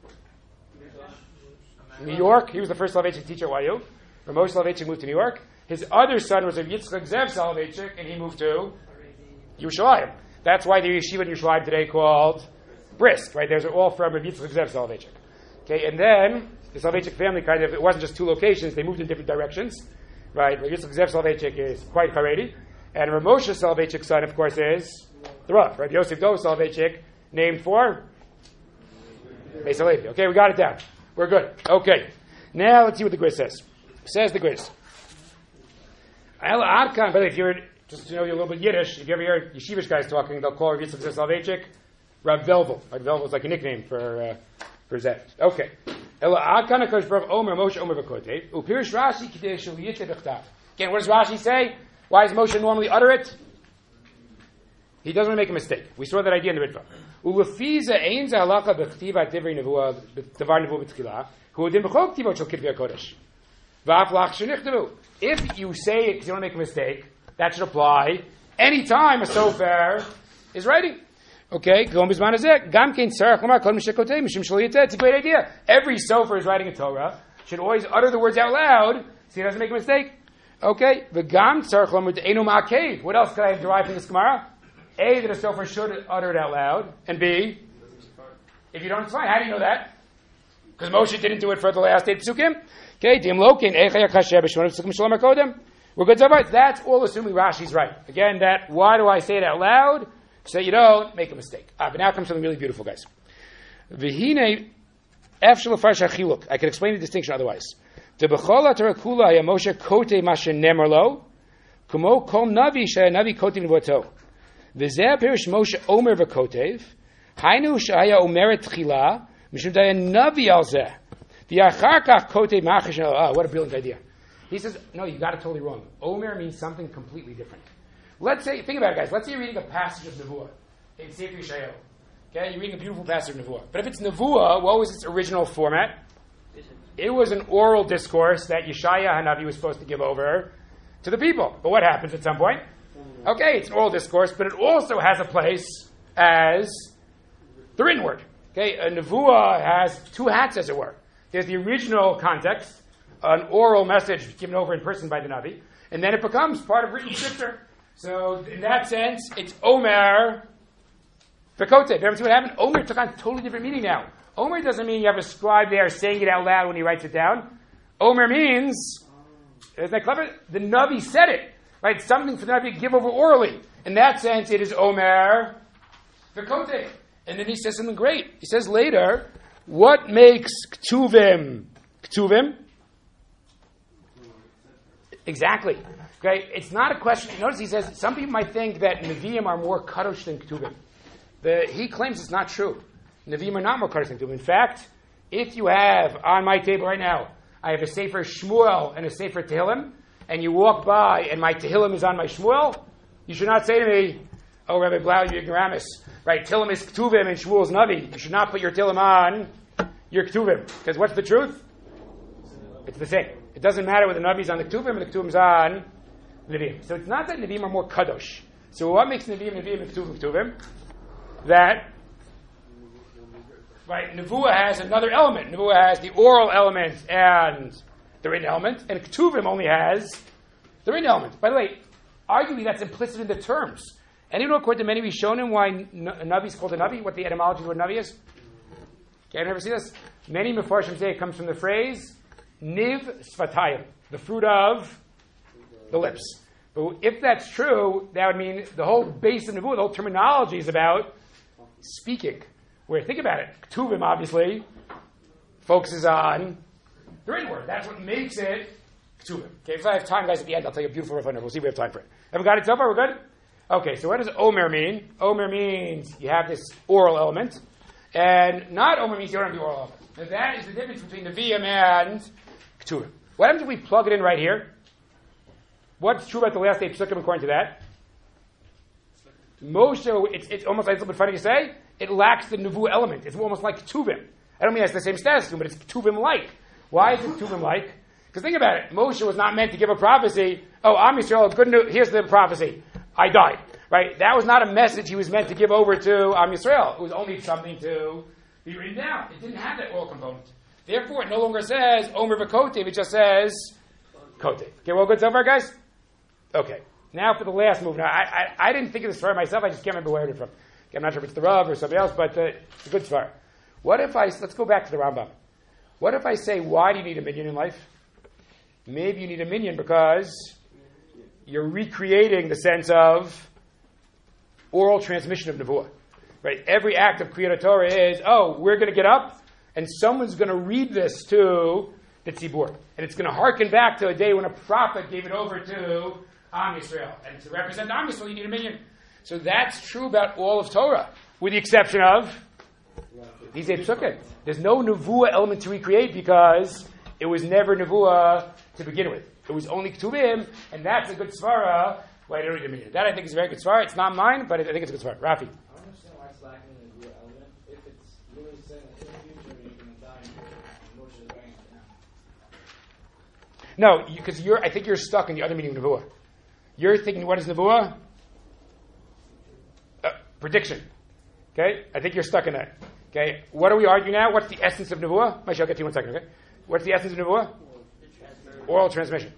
New York. He was the first Soloveitchik teacher at Y U. Rav Moshe Soloveitchik moved to New York. His other son was Rav Yitzchak Zev Soloveitchik, and he moved to Yerushalayim. That's why the yeshiva in Yerushalayim today called Brisk, right? Those are all from Rav Yitzchak Zev Soloveitchik. Okay, and then the Soloveitchik family kind of, it wasn't just two locations, they moved in different directions, right? Rav Yitzchak Zev Soloveitchik is quite Haredi, and Rav Moshe Soloveitchik's son, of course, is the Rav, right? Yosef Dov Soloveitchik, named for Beis HaLevi. Okay, we got it down. We're good. Okay, now let's see what the Griz says. Says the Griz. El Adkan, but if you're, just to know you a little bit Yiddish, if you ever hear yeshivish guys talking, they'll call Rav Yitzchak Zev Soloveitchik Rav Velvel. Rav Velvel is like a nickname for uh, for Zev. Okay. El Adkan HaKadosh Baruch Omer Moshe Omer V'Kotev Upirish Rashi Kidei Shel Yitzchak B'Chtav. Again, what does Rashi say? Why does Moshe normally utter it? He doesn't want to make a mistake. We saw that idea in the Ritva. Ulefiza ein ze halacha b'chtiva divrei nevuah davar nevuah b'tchila hu odin b'chol ktivot shel kitvei hakodesh v'af lach shenichtavu. If you say it because you don't make a mistake, that should apply any time a sofer is writing. Okay, it's a great idea. Every sofer is writing a Torah should always utter the words out loud so he doesn't make a mistake. Okay, what else could I derive from this Gemara? A, that a sofer should utter it out loud, and B, if you don't, it's fine. How do you know that? Because Moshe didn't do it for the last eight psukim. Okay, we're good so far. That's all assuming Rashi's right. Again, that why do I say it out loud? So you don't make a mistake. Ah, but now comes something really beautiful, guys. V'hine efshel farsh hachiluk. I can explain the distinction otherwise. Debechol Torah kula haya Moshe kote mashe nemer lo, kumo kol navi shaya navi kote nevoto. V'zeh pirish Moshe omer v'kotev, hainu shaya omeret tchila, mishum daya navi al zeh. V'yachar kach kote machish. Ah, what a brilliant idea. He says, no, you got it totally wrong. Omer means something completely different. Let's say, think about it, guys. Let's say you're reading a passage of Nevuah in Sefer Yeshayahu. Okay, you're reading a beautiful passage of Nevuah. But if it's Nevuah, what was its original format? It was an oral discourse that Yeshaya Hanavi was supposed to give over to the people. But what happens at some point? Okay, it's an oral discourse, but it also has a place as the written word. Okay, a Nevuah has two hats, as it were. There's the original context, an oral message given over in person by the Navi, and then it becomes part of written scripture. So, in that sense, it's Omer V'kotev. Ever see what happened? Omer took on a totally different meaning now. Omer doesn't mean you have a scribe there saying it out loud when he writes it down. Omer means, isn't that clever? The Navi said it. Right? It's something for the Navi to give over orally. In that sense, it is Omer V'kotev. And then he says something great. He says later, what makes Ktuvim Ktuvim? Exactly. Okay, it's not a question. Notice he says some people might think that Nevi'im are more kadosh than Ktuvim. The, he claims it's not true. Nevi'im are not more kadosh than Ktuvim. In fact, if you have on my table right now, I have a Sefer Shmuel and a Sefer Tehillim, and you walk by and my Tehillim is on my Shmuel, you should not say to me, "Oh, Rabbi Blau, you're ignoramus." Right? Tehillim is Ktuvim and Shmuel is Navi. You should not put your Tehillim on your Ktuvim, because what's the truth? It's the same. It doesn't matter whether the Navi is on the Ktuvim or the Ktuvim is on Nevi'im. So it's not that Nevi'im are more kadosh. So what makes Nevi'im Nevi'im and Ktuvim Ktuvim? That, right, Nevuah has another element. Nevuah has the oral element and the written element, and Ktuvim only has the written element. By the way, arguably that's implicit in the terms. Anyone know, according to many Rishonim, why a Navi is called a Navi? What the etymology of the word Navi is? Okay, anyone ever see this? Many Mefarshim say it comes from the phrase Niv Sfatayim, the fruit of the lips. But if that's true, that would mean the whole base of Nevuah, the whole terminology is about speaking. Where, think about it, Ktuvim obviously focuses on the written word. That's what makes it Ktuvim. Okay, if I have time, guys, at the end, I'll tell you a beautiful riff on it. We'll see if we have time for it. Haven't got it so far? We're good? Okay, so what does Omer mean? Omer means you have this oral element, and not Omer means you don't have the oral element. Now that is the difference between Nevi'im and Ktuvim. What happens if we plug it in right here? What's true about the last eight psukim according to that? Moshe, it's, it's almost like, it's a little bit funny to say, it lacks the Nevuah element. It's almost like Ktuvim. I don't mean it has the same status to it, but it's Ktuvim-like. Why is it Ktuvim-like? Because think about it. Moshe was not meant to give a prophecy. Oh, Am Yisrael, good news. Here's the prophecy. I died. Right? That was not a message he was meant to give over to Am Yisrael. It was only something to be written down. It didn't have that oral component. Therefore, it no longer says Omer v'kotev. It just says kotev. Okay, well, good so far, guys? Okay. Now for the last move. Now, I, I, I didn't think of this for myself. I just can't remember where I heard it from. Okay, I'm not sure if it's the Rav or somebody else, but uh, it's a good svar. What if I, let's go back to the Rambam. What if I say, why do you need a minion in life? Maybe you need a minion because you're recreating the sense of oral transmission of Nevuah. Right? Every act of Kriyat Torah is, oh, we're going to get up and someone's going to read this to the Tzibur. And it's going to harken back to a day when a prophet gave it over to Am Yisrael. And to represent Am Yisrael, you need a minion. So that's true about all of Torah, with the exception of these eight psukim. There's no Nevuah element to recreate because it was never Nevuah to begin with. It was only Ktuvim, and that's a good svara. Why I don't need a minion. That I think is a very good svara. It's not mine, but I think it's a good svara. Rafi. I don't understand why it's lacking in the Nevuah element. If it's really saying that in the future you're going to die and Moshe is writing it down. No, because you, you're. I think you're stuck in the other meaning of Nevuah. You're thinking, what is Nevuah? Uh, prediction. Okay, I think you're stuck in that. Okay, what do we argue now? What's the essence of nevuah? Moshe, I'll get to you in one second. Okay, what's the essence of nevuah? Oral transmission.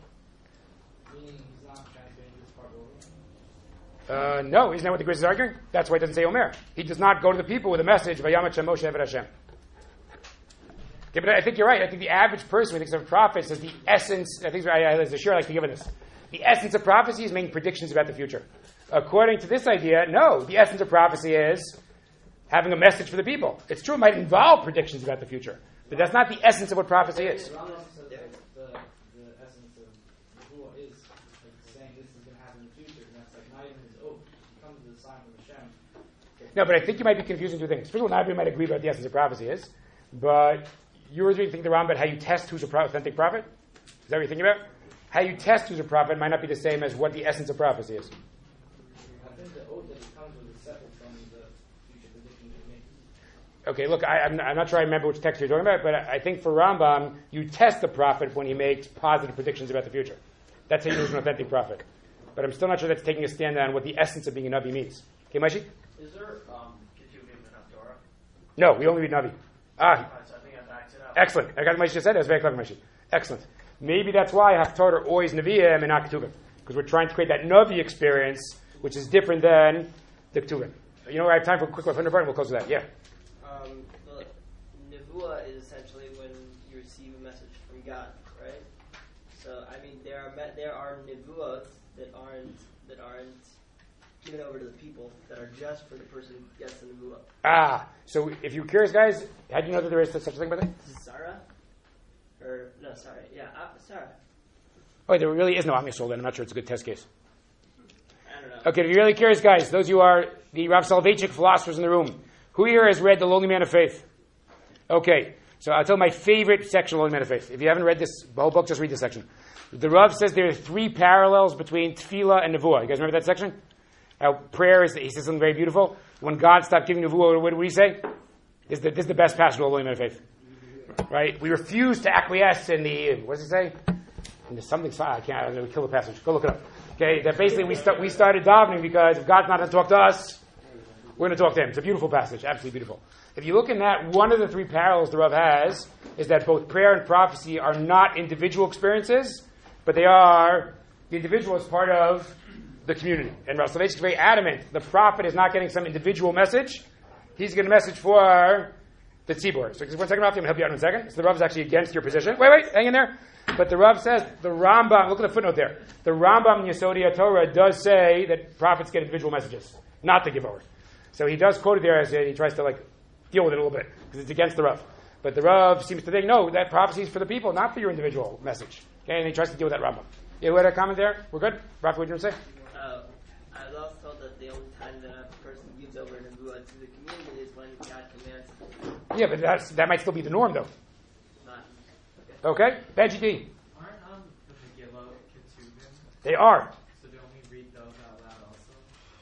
Uh, no, isn't that what the Grizz is arguing? That's why it doesn't say Omer. He does not go to the people with a message, Vayamat Shem Moshe Eved Hashem. Okay, but I think you're right. I think the average person who thinks of prophets as the essence, I think I, I, as a sure I like to give it this. The essence of prophecy is making predictions about the future. According to this idea, no, the essence of prophecy is having a message for the people. It's true, it might involve predictions about the future, but that's not the essence of what prophecy is. No, but I think you might be confusing two things. First of all, not everybody might agree about what the essence of prophecy is, but you were thinking the Rambam about how you test who's a pro- authentic prophet? Is that what you're thinking about? How you test who's a prophet might not be the same as what the essence of prophecy is. I think the oath that it comes with is separate from the future prediction you make. Okay, look, I, I'm, I'm not sure I remember which text you're talking about, but I, I think for Rambam, you test the prophet when he makes positive predictions about the future. That's how you know he's an authentic prophet. But I'm still not sure that's taking a stand on what the essence of being a Navi means. Okay, Maishi? Is there um, Ketuvim in Haftorah? No, we only read Navi. Ah, Right, so I think I backed it up. excellent. I got what Maishi just said. That was very clever, Maishi. Excellent. Maybe that's why Haftorah are always Nevi'im and not Ketuvim. Because we're trying to create that Navi experience, which is different than the Ketuvim. You know, I have time for a quick one hundred and we'll close with that. Yeah. Um, the Nevuah is essentially when you receive a message from God, right? So, I mean, there are me- there are Nevuot that aren't that aren't given over to the people, that are just for the person who gets the Nevuah. Ah, so if you're curious, guys, how do you know that there is such a thing, by the way? Sarah? Or, no, sorry. Yeah, uh, Sarah. Oh, there really is no Am Yisrael then. I'm not sure it's a good test case. I don't know. Okay, if you're really curious, guys, those of you are the Rav Soloveitchik philosophers in the room. Who here has read The Lonely Man of Faith? Okay, so I'll tell my favorite section of Lonely Man of Faith. If you haven't read this whole book, just read this section. The Rav says there are three parallels between Tefillah and Nevuah. You guys remember that section? How prayer is, he says something very beautiful. When God stopped giving Nevuah, what did he say? This is the, this is the best passage of Lonely Man of Faith. Right? We refuse to acquiesce in the, what does it say? In the something, I can't, I'm going to kill the passage. Go look it up. Okay, that basically we, st- we started davening because if God's not going to talk to us, we're going to talk to him. It's a beautiful passage, absolutely beautiful. If you look in that, one of the three parallels the Rav has is that both prayer and prophecy are not individual experiences, but they are, the individual is part of the community. And Rav Soloveitchik is very adamant. The prophet is not getting some individual message. He's getting a message for the tzibur. So just one second, Rav, I'm going to help you out in a second. So the Rav is actually against your position. Wait, wait, hang in there. But the Rav says, the Rambam, look at the footnote there. The Rambam in Yesodei Torah does say that prophets get individual messages, not to give over. So he does quote it there as he tries to like deal with it a little bit, because it's against the Rav. But the Rav seems to think, no, that prophecy is for the people, not for your individual message. Okay, and he tries to deal with that Rambam. Yeah, we had a comment there? We're good? Rav, what did you say? Uh, I was also told that the only time that a person gives over Nevuah to the community is when God commands it. Yeah, but that's, that might still be the norm, though. Not, okay. Okay? Benji D. Aren't um, the Megillah Ketuvim? They are. So don't we read those out loud also?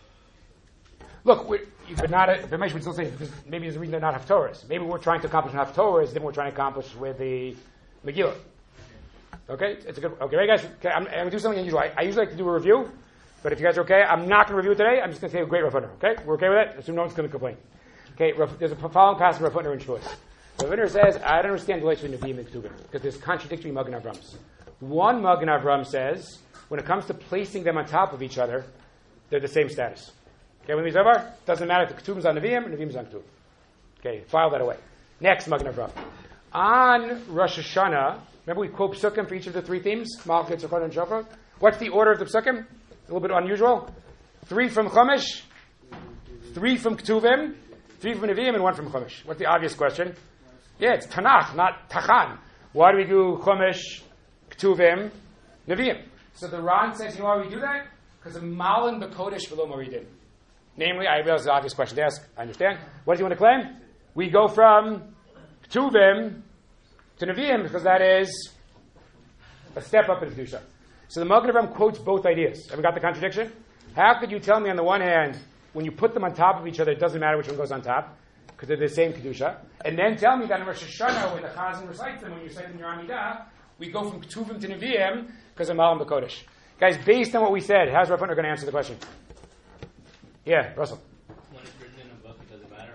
Look, we, you could not, but maybe would still say, because maybe there's a reason they're not Haftorahs. Maybe we're trying to accomplish an Haftorahs than we're trying to accomplish with the Megillah. Okay? It's a good, okay, right, guys? Okay, I'm, I'm going to do something unusual. I, I usually like to do a review, but if you guys are okay, I'm not going to review it today. I'm just going to say a great Rav Hutner. Okay? We're okay with that? Assume no one's going to complain. Okay, Rav, there's a following passage of Rav Hutner in Shavuos. Rav Hutner says, I don't understand the relation between Nevi'im and Ketuvim, because there's contradictory Magen Avrams. One Magen Avram says, when it comes to placing them on top of each other, they're the same status. Okay, when we Zavar, doesn't matter if the Ketuvim's on Nevi'im or Nevi'im's on Ketuvim. Okay, file that away. Next Magen Avram. On Rosh Hashanah, remember we quote Psukim for each of the three themes? Malchut, Zechor, and Shofar. What's the order of the Psukim? A little bit unusual. Three from Chumash, three from Ketuvim, three from Nevi'im, and one from Chumash. What's the obvious question? Yeah, it's Tanakh, not Tachan. Why do we do Chumash, Ketuvim, Nevi'im? So the Ran says, you know why we do that? Because of Malin B'Kodesh V'lo Moridin. Namely, I realize it's an obvious question to ask. I understand. What does he want to claim? We go from Ketuvim to Nevi'im because that is a step up in Kedusha. So the Magen Avraham quotes both ideas. Have we got the contradiction? How could you tell me on the one hand, when you put them on top of each other, it doesn't matter which one goes on top, because they're the same Kedusha, and then tell me that in Rosh Hashanah, when the Chazan recites them, when you recite them in your Amidah, we go from Ketuvim to Nevi'im because of Malam B'Kodesh. Guys, based on what we said, how's Rav Hutner going to answer the question? Yeah, Russell. When it's written in a book, it doesn't matter.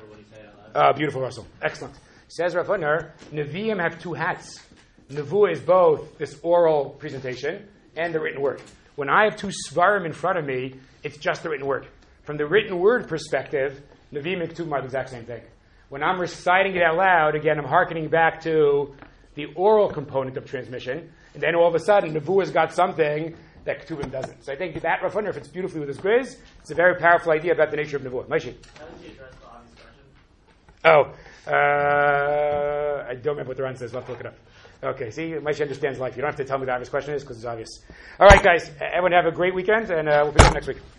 Uh, beautiful, Russell. Excellent. Says Rav Hutner, Nevi'im have two hats. Nevuah is both this oral presentation and the written word. When I have two svarim in front of me, it's just the written word. From the written word perspective, Nevi'im and Ketuvim are the exact same thing. When I'm reciting it out loud, again, I'm hearkening back to the oral component of transmission, and then all of a sudden, Nevuah's got something that Ketuvim doesn't. So I think that Rav Hutner fits beautifully with this quiz. It's a very powerful idea about the nature of Nevuah. Maishi. How did he address the obvious question? Oh, uh, I don't remember what the Ran says. We'll have to look it up. Okay, see, Maishi understands life. You don't have to tell me what the obvious question is because it's obvious. All right, guys, everyone have a great weekend, and uh, we'll pick up next week.